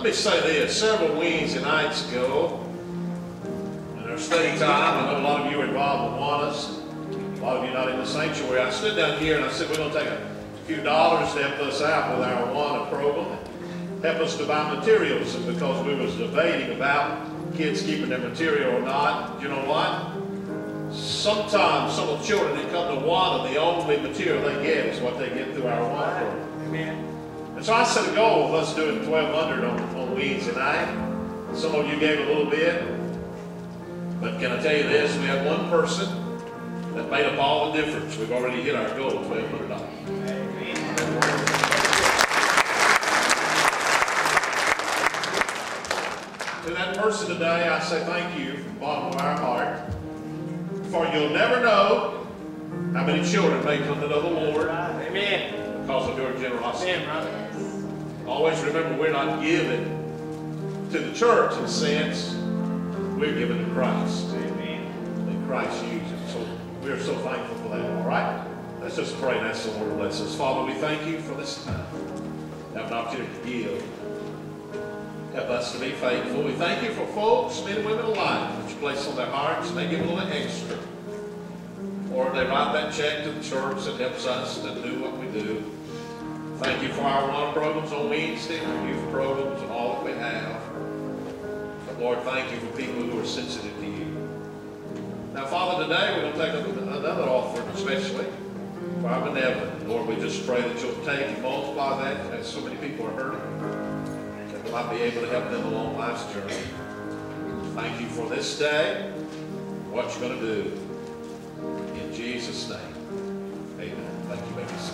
Let me say this. Several Wednesday nights ago, in our study time, I know a lot of you are involved in Awanas. A lot of you not in the sanctuary. I stood down here and I said, we're going to take a few dollars to help us out with our Awana program. Help us to buy materials. And because we was debating about kids keeping their material or not, you know what? Sometimes some of the children that come to Awana, the only material they get is what they get through our Awana program. Amen. And so I set a goal of us doing 1,200 on Wednesday night. Some of you gave a little bit. But can I tell you this? We have one person that made up all the difference. We've already hit our goal of $1,200. To that person today, I say thank you from the bottom of our heart. For you'll never know how many children may come to know the Lord. Amen. Because of your generosity. Amen, brother. Always remember, we're not giving to the church in a sense. We're giving to Christ. Amen. And Christ uses. So we are so thankful for that. All right? Let's just pray and ask the Lord to bless us. Father, we thank you for this time. Have an opportunity to give. Help us to be faithful. We thank you for folks, men and women alike, that you place on their hearts, and they give a little extra. Or they write that check to the church that helps us to do what we do. Thank you for our Awana programs on Wednesday, our youth programs, and all that we have. But Lord, thank you for people who are sensitive to you. Now, Father, today we're going to take another offering, especially for our benevolent. Lord, we just pray that you'll take and multiply that, as so many people are hurting, that we might be able to help them along life's journey. Thank you for this day, what you're going to do. In Jesus' name, amen. Thank you, baby.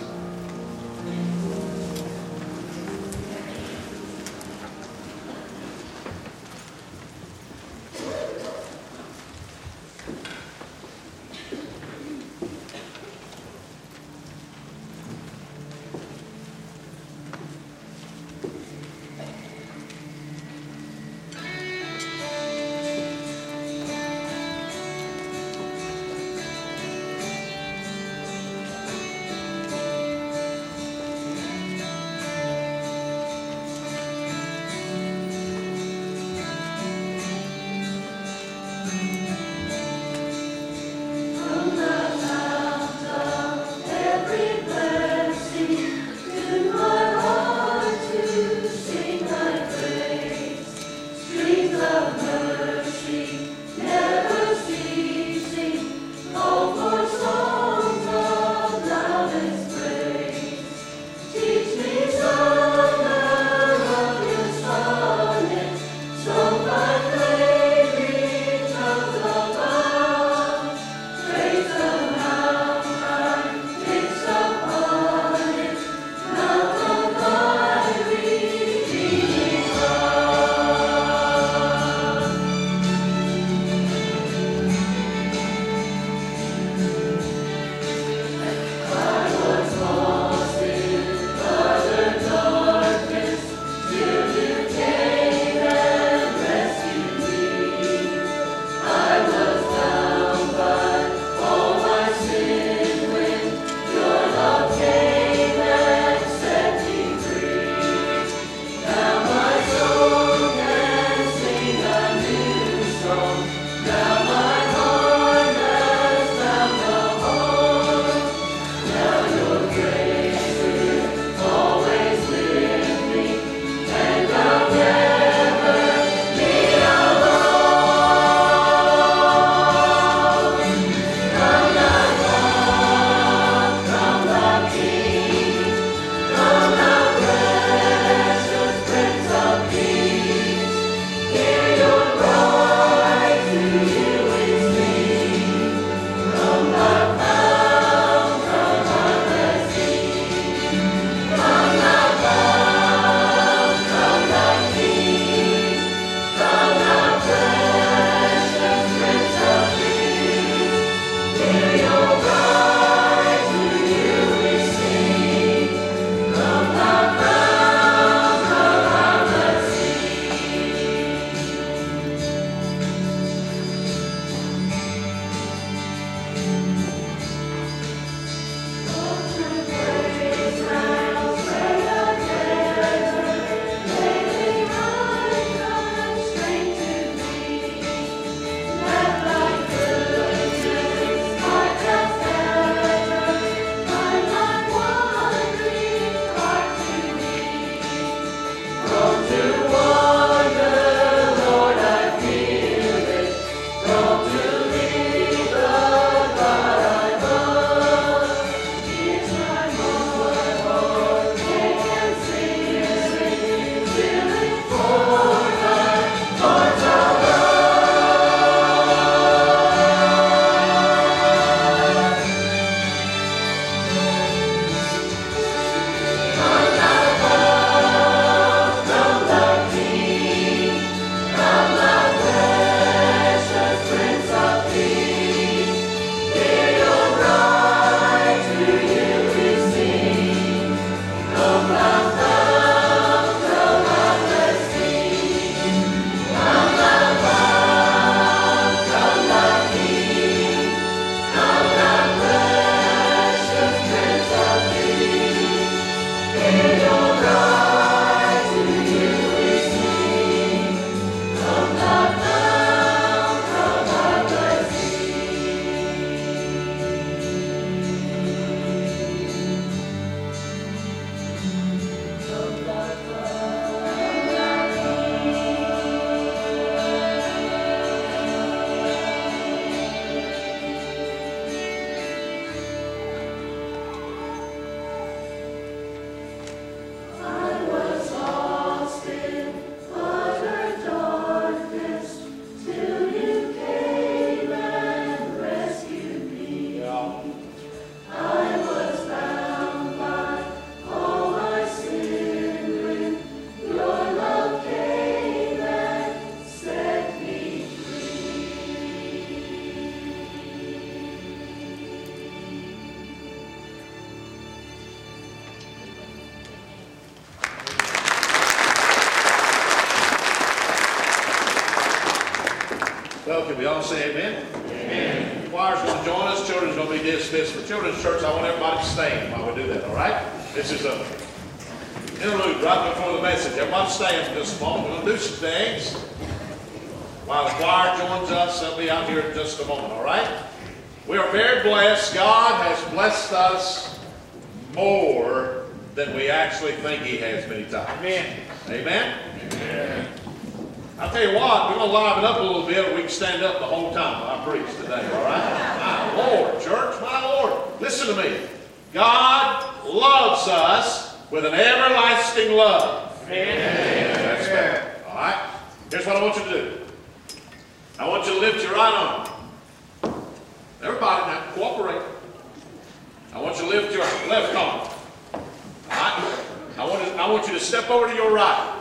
go. Can we all say amen? Amen. The choir's going to join us. Children's going to be dismissed. For Children's Church, I want everybody to stand while we do that, all right? This is a interlude right before the message. Everybody stand for just a moment. We're going to do some things. While the choir joins us, they'll be out here in just a moment, all right? We are very blessed. God has blessed us more than we actually think He has many times. Amen. Amen? Amen. I'll tell you what, we're going to liven up a little bit, or we can stand up the whole time I preach today, all right? My Lord, church, my Lord. Listen to me. God loves us with an everlasting love. Amen. That's better. All right? Here's what I want you to do. I want you to lift your right arm. Everybody, now cooperate. I want you to lift your left arm. All right? I want you to step over to your right.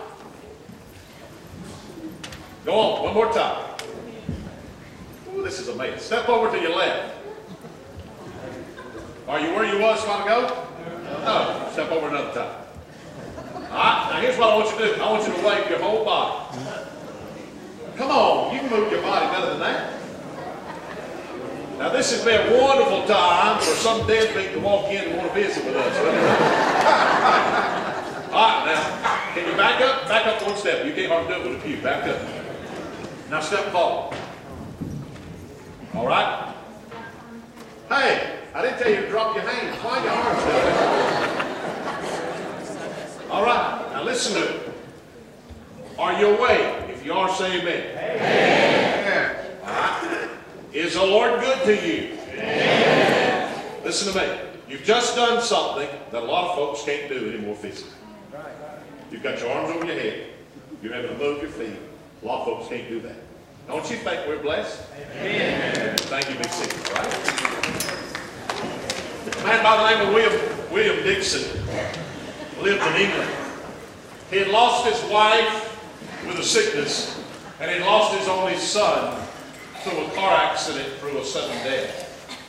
Go on, one more time. Ooh, this is amazing. Step over to your left. Are you where you was a while ago? No. Step over another time. All right? Now here's what I want you to do. I want you to wave your whole body. Come on, you can move your body better than that. Now this has been a wonderful time for some deadbeat to walk in and want to visit with us. All right, now, can you back up? Back up one step. You can't hardly do it with a pew. Back up. Now step forward. All right? Hey, I didn't tell you to drop your hands. Why your arms down? All right, now listen to me. Are you awake? If you are, say amen. Amen. All right. Is the Lord good to you? Amen. Listen to me. You've just done something that a lot of folks can't do anymore physically. You've got your arms over your head. You're able to move your feet. A lot of folks can't do that. Don't you think we're blessed? Amen. Thank you, Big Six. Right? A man by the name of William Dixon lived in England. He had lost his wife with a sickness, and he lost his only son through a car accident through a sudden death.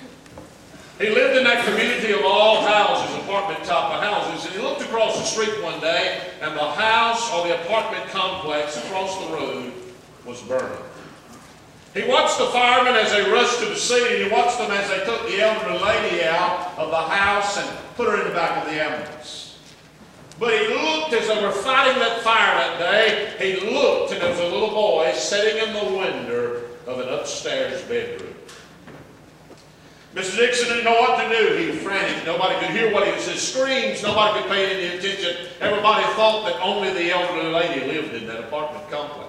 He lived in that community of all houses, apartment type of houses, and he looked across the street one day, and the house or the apartment complex across the road was burning. He watched the firemen as they rushed to the scene, and he watched them as they took the elderly lady out of the house and put her in the back of the ambulance. But he looked as they were fighting that fire that day, he looked and there was a little boy sitting in the window of an upstairs bedroom. Mr. Dixon didn't know what to do. He was frantic. Nobody could hear what he was. His screams, nobody could pay any attention. Everybody thought that only the elderly lady lived in that apartment complex.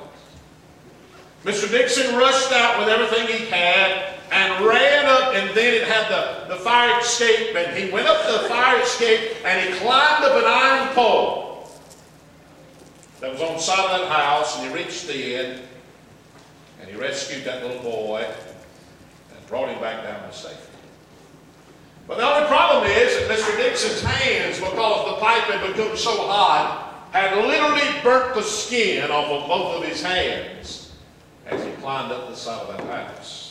Mr. Dixon rushed out with everything he had and ran up, and then it had the fire escape, and he went up to the fire escape and he climbed up an iron pole that was on the side of that house, and he reached in and he rescued that little boy and brought him back down to safety. But the only problem is that Mr. Dixon's hands, because the pipe had become so hot, had literally burnt the skin off of both of his hands as he climbed up the side of that house.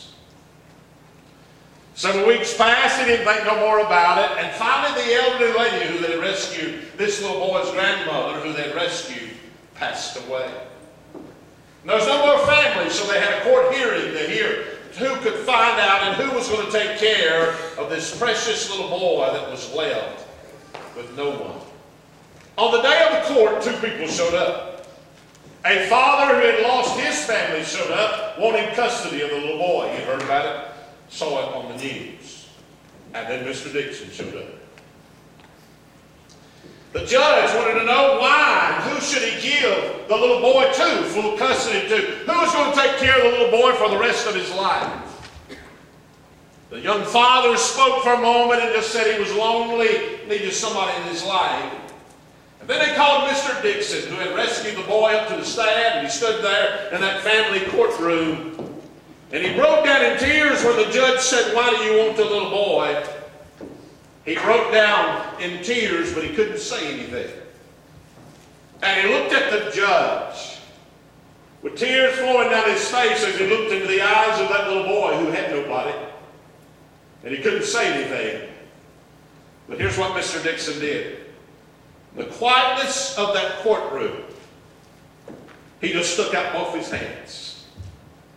Several weeks passed, he didn't think no more about it, and finally the elderly lady who they had rescued, this little boy's grandmother who they had rescued, passed away. And there was no more family, so they had a court hearing to hear who could find out and who was going to take care of this precious little boy that was left with no one. On the day of the court, two people showed up. A father who had lost his family showed up, wanting custody of the little boy. You heard about it, saw it on the news. And then Mr. Dixon showed up. The judge wanted to know why and who should he give the little boy to, full custody to. Who was going to take care of the little boy for the rest of his life? The young father spoke for a moment and just said he was lonely, needed somebody in his life. And then they called Mr. Dixon, who had rescued the boy, up to the stand, and he stood there in that family courtroom. And he broke down in tears when the judge said, "Why do you want the little boy?" He broke down in tears, but he couldn't say anything. And he looked at the judge with tears flowing down his face as he looked into the eyes of that little boy who had nobody. And he couldn't say anything. But here's what Mr. Dixon did. The quietness of that courtroom, he just stuck out both his hands.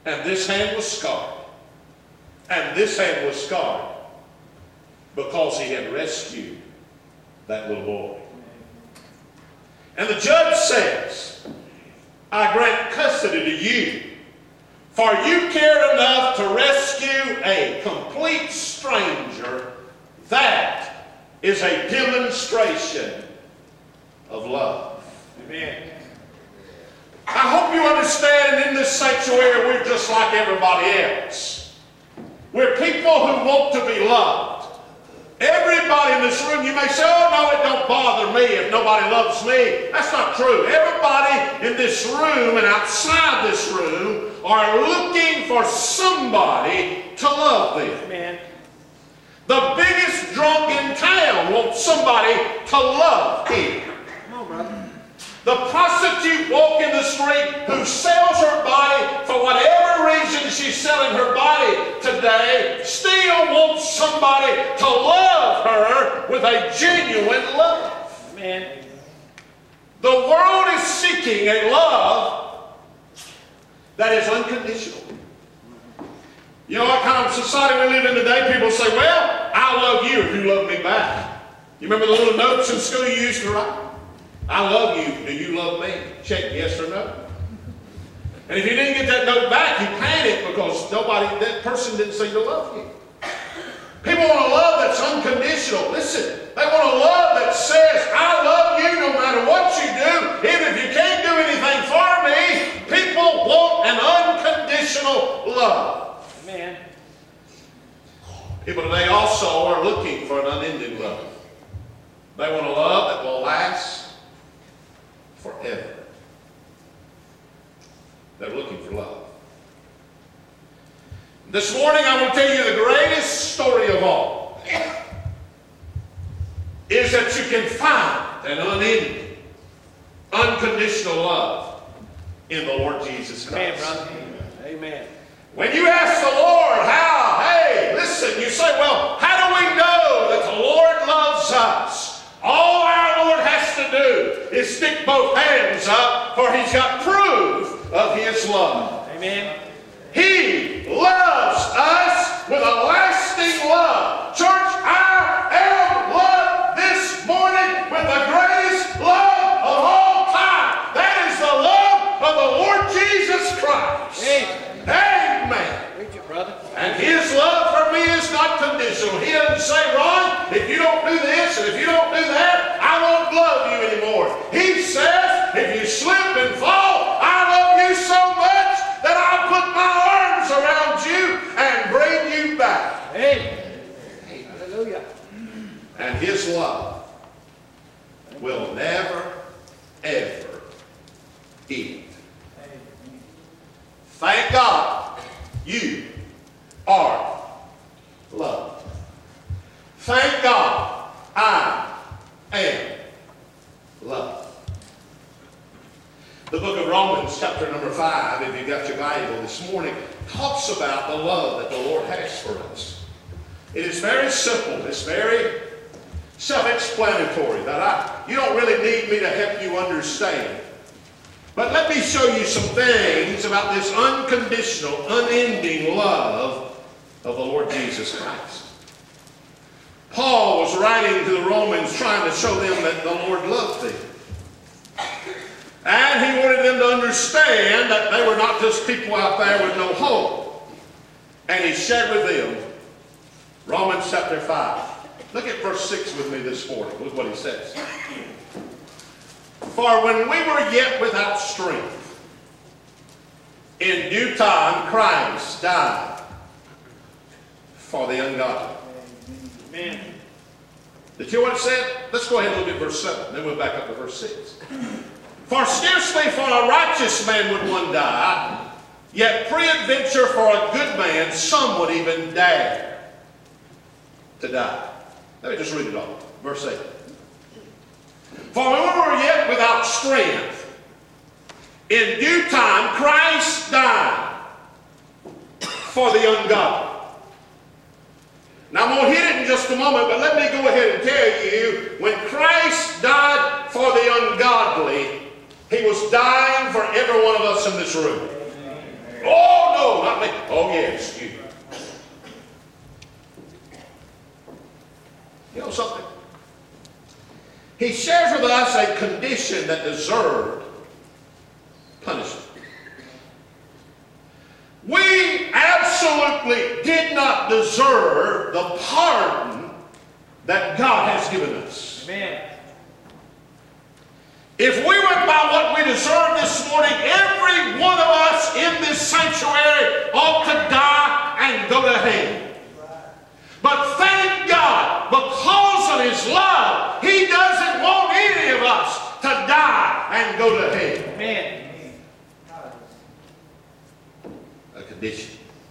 And this hand was scarred. And this hand was scarred because he had rescued that little boy. And the judge says, I grant custody to you, for you cared enough to rescue a complete stranger. That is a demonstration of love. Amen. I hope you understand, in this sanctuary, we're just like everybody else. We're people who want to be loved. Everybody in this room, you may say, oh, no, it don't bother me if nobody loves me. That's not true. Everybody in this room and outside this room are looking for somebody to love them. Amen. The biggest drunk in town wants somebody to love him. Come on, brother. The prostitute walking the street who sells her body for whatever reason she's selling her body today still wants somebody to love her with a genuine love. Amen. The world is seeking a love that is unconditional. You know what kind of society we live in today? People say, well, I love you if you love me back. You remember the little notes in school you used to write? I love you. Do you love me? Check yes or no. And if you didn't get that note back, you panic because that person didn't seem to love you. People want a love that's unconditional. Listen, they want a love that says, I love you no matter what you do. Even if you can't do anything for me, people want an unconditional love. Amen. People today also are looking for an unending love. They want a love that will last forever. They're looking for love. This morning I want to tell you the greatest story of all is that you can find an unending, unconditional love in the Lord Jesus Christ. Amen, brother. Amen. When you ask the Lord how, hey, listen, you say, well, how do we know that the Lord loves us? All our Lord has to do is stick both hands up, for he's got proof of his love. Amen. He loves us with a lasting love. Church, I am loved this morning with the greatest love of all time. That is the love of the Lord Jesus Christ. Amen. Preach it, brother. And his love for me is not conditional. He doesn't say, Ron, if you don't do this and if you don't do that, I won't love you anymore. He says, if you slip and fall, I love you so much that I'll put my arms around you and bring you back. Hey. Hallelujah. And his love will never, ever end. Thank God you are loved. Thank God I am loved. The book of Romans, chapter number 5, if you've got your Bible this morning, talks about the love that the Lord has for us. It is very simple. It's very self-explanatory. You don't really need me to help you understand. But let me show you some things about this unconditional, unending love of the Lord Jesus Christ. Paul was writing to the Romans trying to show them that the Lord loved them. And he wanted them to understand that they were not just people out there with no hope. And he shared with them Romans chapter 5. Look at verse 6 with me this morning. Look what he says. For when we were yet without strength, in due time Christ died for the ungodly. Amen. Did you hear what it said? Let's go ahead and look at verse 7. Then we'll back up to verse 6. For scarcely for a righteous man would one die, yet peradventure for a good man some would even dare to die. Let me just read it all. Verse 8. For when we were yet without strength, in due time Christ died for the ungodly. Now I'm going to hit it in just a moment, but let me go ahead and tell you, when Christ died for the ungodly, he was dying for every one of us in this room. Oh, Oh, no, not me. Oh, yes, you. You know something? He shares with us a condition that deserved punishment. We absolutely did not deserve the pardon that God has given us. Amen. If we went by what we deserve this morning, every one of us in this sanctuary ought to die and go to hell. But thank God, because of His love, He doesn't want any of us to die and go to hell. Amen. A condition.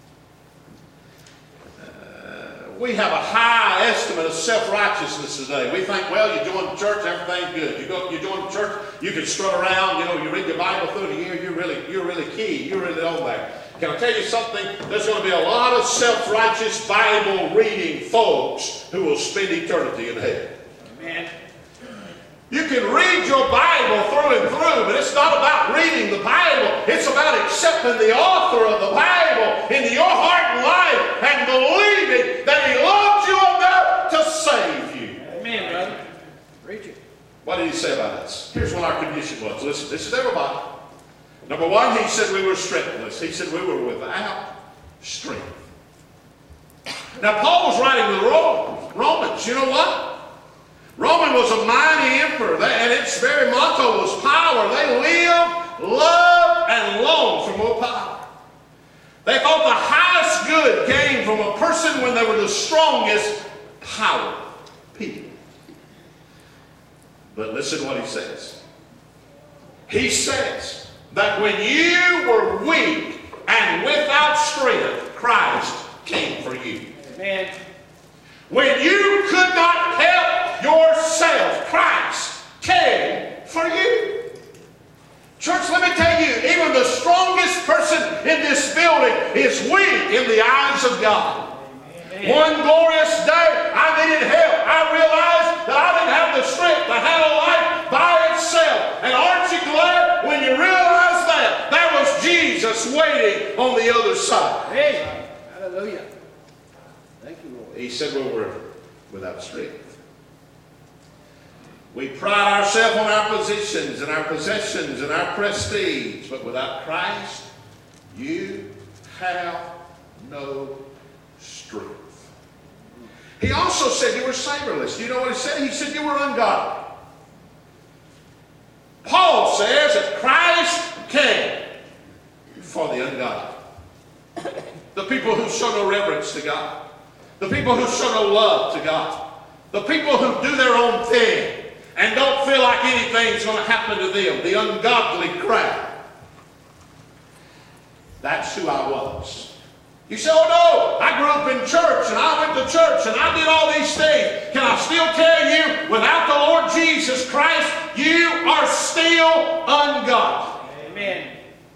We have a high estimate of self-righteousness today. We think, well, you join the church, everything's good. You join the church, you can strut around, you read your Bible through the year, you're really key, you're really on there. Can I tell you something? There's going to be a lot of self-righteous Bible-reading folks who will spend eternity in hell. Amen. You can read your Bible through and through, but it's not about reading the Bible. It's about accepting the author of the Bible into your heart and life and believing that He loves you enough to save you. Amen, brother. Preach it. What did He say about us? Here's what our condition was. Listen, this is everybody. Number one, He said we were strengthless. He said we were without strength. Now, Paul was writing to the Romans. You know what? Rome was a mighty emperor, and its very motto was power. They lived, loved, and longed for more power. They thought the highest good came from a person when they were the strongest power people. But listen to what he says. He says that when you were weak and without strength, Christ came for you. Amen. When you could not help yourself, Christ came for you. Church, let me tell you, even the strongest person in this building is weak in the eyes of God. Amen. One glorious day, I needed help. I realized that I didn't have the strength to handle life by itself. And aren't you glad when you realize that? There was Jesus waiting on the other side. Amen. Hallelujah. Thank you, Lord. He said we were without strength. We pride ourselves on our positions and our possessions and our prestige, but without Christ, you have no strength. He also said you were savorless. You know what he said? He said you were ungodly. Paul says that Christ came for the ungodly. The people who show no reverence to God. The people who show no love to God. The people who do their own thing and don't feel like anything's going to happen to them. The ungodly crowd. That's who I was. You say, oh no, I grew up in church and I went to church and I did all these things. Can I still tell you, without the Lord Jesus Christ, you are still ungodly. Amen.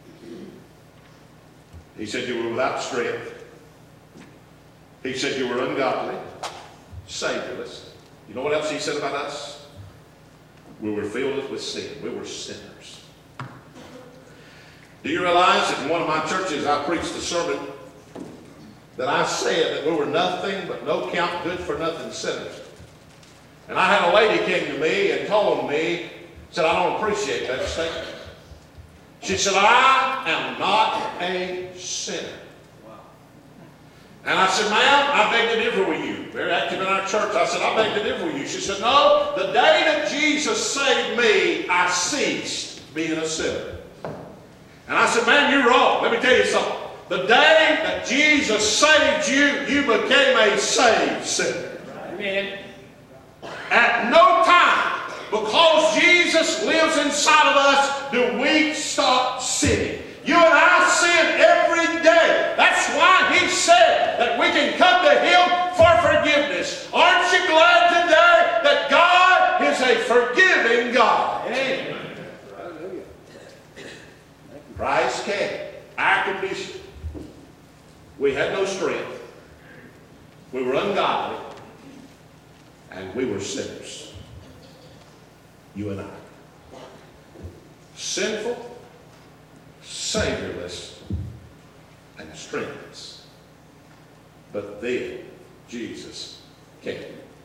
He said you were without strength. He said you were ungodly, saviorless. You know what else he said about us? We were filled with sin. We were sinners. Do you realize that in one of my churches I preached a sermon that I said that we were nothing but no count good for nothing sinners. And I had a lady came to me and told me, said, I don't appreciate that statement. She said, I am not a sinner. And I said, ma'am, I beg to differ with you. Very active in our church. I said, I beg to differ with you. She said, no, the day that Jesus saved me, I ceased being a sinner. And I said, ma'am, you're wrong. Let me tell you something. The day that Jesus saved you, you became a saved sinner. Amen. At no time, because Jesus lives inside of us, do we stop sinning. You and I sin every day. That's why he said that we can come to him for forgiveness. Aren't you glad today that God is a forgiving God? Amen. Hallelujah. Christ came. Our condition. We had no strength. We were ungodly. And we were sinners. You and I. Sinful, saviorless, and strengthen us. But then Jesus came.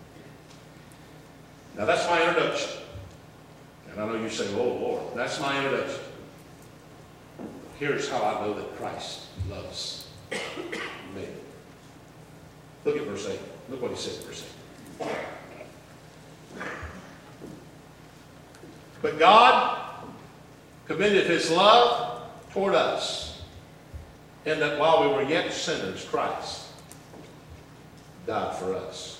Now that's my introduction. And I know you say, oh Lord, that's my introduction. Here's how I know that Christ loves me. Look at verse 8. Look what he says in verse 8. But God commended his love toward us, in that while we were yet sinners, Christ died for us.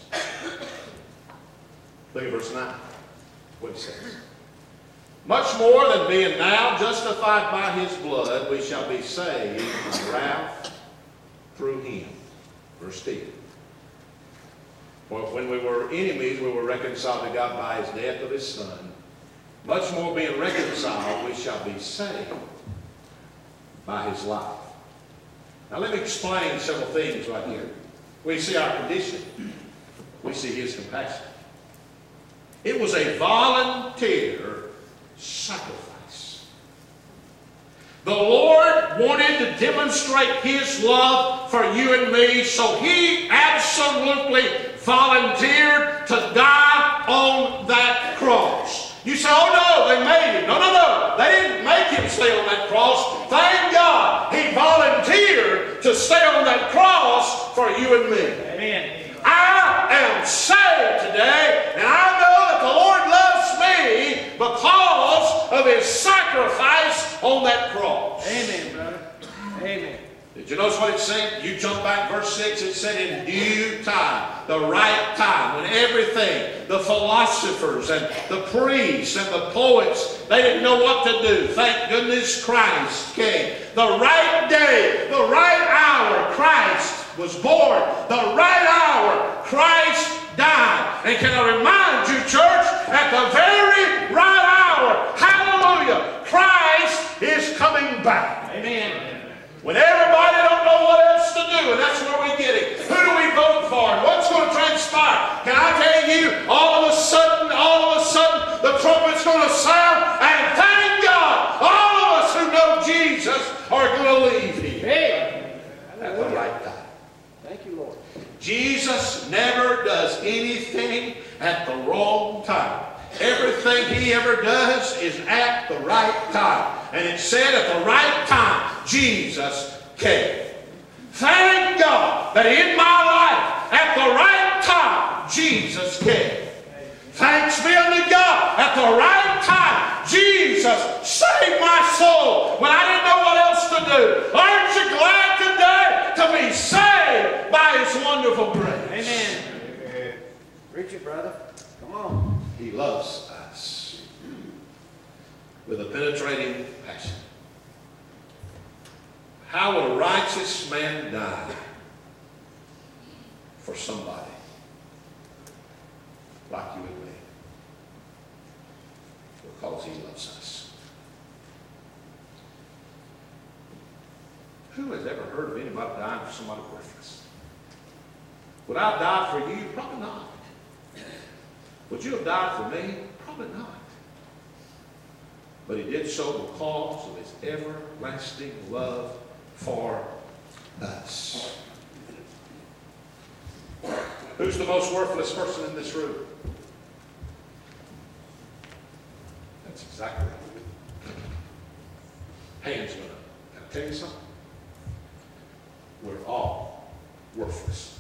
Look at verse 9. What he says. Much more than being now justified by his blood, we shall be saved from wrath through him. Verse 10. For when we were enemies, we were reconciled to God by his death of his Son. Much more being reconciled, we shall be saved by his life. Now let me explain several things right here. We see our condition. We see his compassion. It was a volunteer sacrifice. The Lord wanted to demonstrate his love for you and me, so he absolutely volunteered to die on that cross. You say, oh no, they made him. No, no, no. They didn't make him stay on that cross. Thank God he volunteered to stay on that cross for you and me. Amen. I am saved today, and I know that the Lord loves me because of his sacrifice on that cross. Amen, brother. Amen. Did you notice what it said? You jump back verse 6, it said in due time, the right time, when everything, the philosophers and the priests and the poets, they didn't know what to do. Thank goodness Christ came. The right day, the right hour, Christ was born. The right hour, Christ died. And can I remind you, church, at the very right hour, hallelujah, Christ is coming back. Amen. When everybody don't know what else to do, and that's where we get it. Who do we vote for? And what's going to transpire? Can I tell you, all of a sudden, the trumpet's going to sound, and thank God, all of us who know Jesus are going to leave here. Hey. At the right time. Thank you, Lord. Jesus never does anything at the wrong time. Everything he ever does is at the right time. And it said at the right time, Jesus came. Thank God that in my life, at the right time, Jesus came. Thanks be unto God, at the right time, Jesus saved my soul when I didn't know what else to do. Aren't you glad today to be saved by his wonderful grace? Amen. Preach it, brother. Come on. He loves us with a penetrating passion. How would a righteous man die for somebody like you and me? Because he loves us. Who has ever heard of anybody dying for somebody worthless? Would I die for you? Probably not. Would you have died for me? Probably not. But he did so because of his everlasting love for us. Who's the most worthless person in this room? That's exactly right. Hands went up. Can I tell you something? We're all worthless.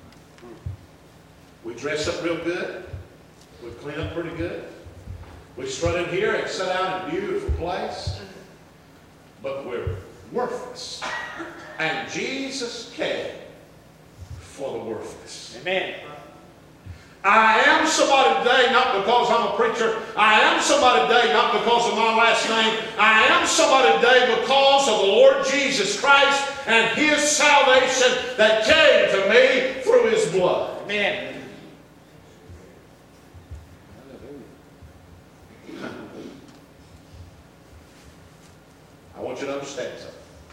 We dress up real good. We clean up pretty good. We strut in here and sit down in a beautiful place. But we're worthless. And Jesus came for the worthless. Amen. I am somebody today not because I'm a preacher. I am somebody today not because of my last name. I am somebody today because of the Lord Jesus Christ and his salvation that came to me through his blood. Amen. I want you to understand something.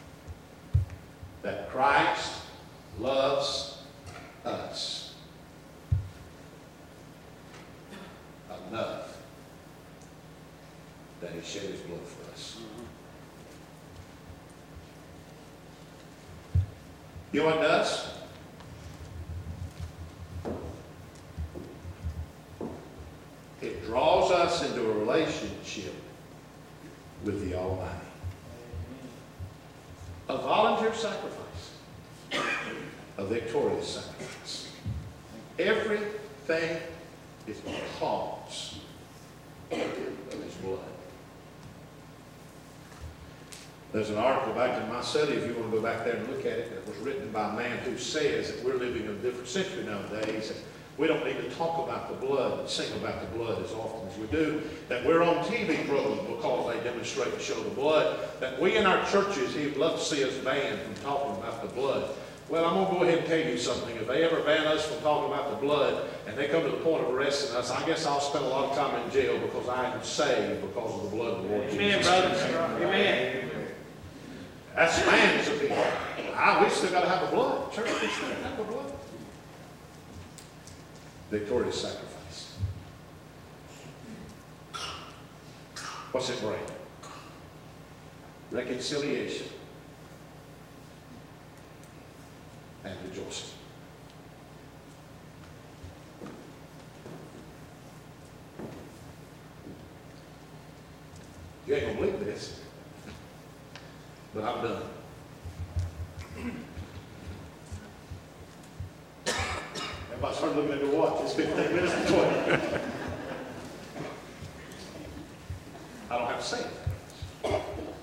That Christ loves us enough that he shed his blood for us. You know what it does? It draws us into a relationship with the Almighty. A volunteer sacrifice. A victorious sacrifice. Everything is because of His blood. There's an article back in my study, if you want to go back there and look at it, that was written by a man who says that we're living in a different century nowadays. And we don't need to talk about the blood and sing about the blood as often as we do. That we're on TV programs because they demonstrate and show the blood. That we in our churches, He'd love to see us banned from talking about the blood. Well, I'm going to go ahead and tell you something. If they ever ban us from talking about the blood and they come to the point of arresting us, I guess I'll spend a lot of time in jail because I am saved because of the blood of the Lord Amen, Jesus. brothers. Amen. That's man's opinion. We still got to have the blood. Church, we still got to have the blood. Victorious sacrifice. What's it bring? Reconciliation and rejoicing. You ain't gonna believe this, but I'm done. Everybody started looking at their watch. It's 15 minutes to 20. I don't have to say anything.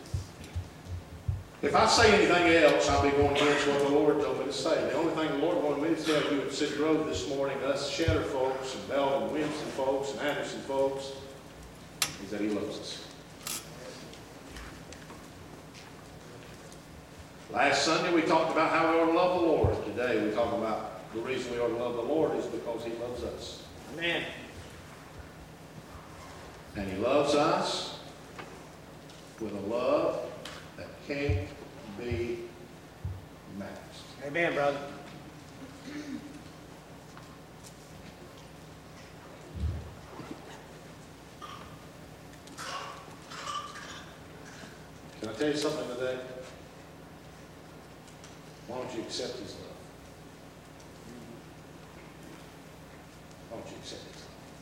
If I say anything else, I'll be going against what the Lord told me to say. The only thing the Lord wanted me to tell you at City Grove this morning, us Shatter folks, and Bell and Winston folks, and Anderson folks, is that He loves us. Last Sunday we talked about how we ought to love the Lord. Today we talk about the reason we ought to love the Lord is because He loves us. Amen. And He loves us with a love that can't be matched. Amen, brother. Can I tell you something today? Why don't you accept His love?